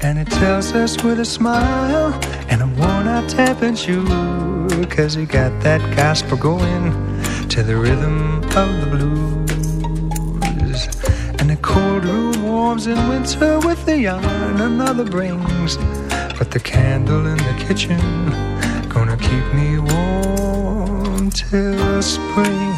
And it tells us with a smile and a worn-out tapping shoe, 'cause he got that gospel going to the rhythm of the blues. And the cold room warms in winter with the yarn another brings, but the candle in the kitchen gonna keep me warm till spring.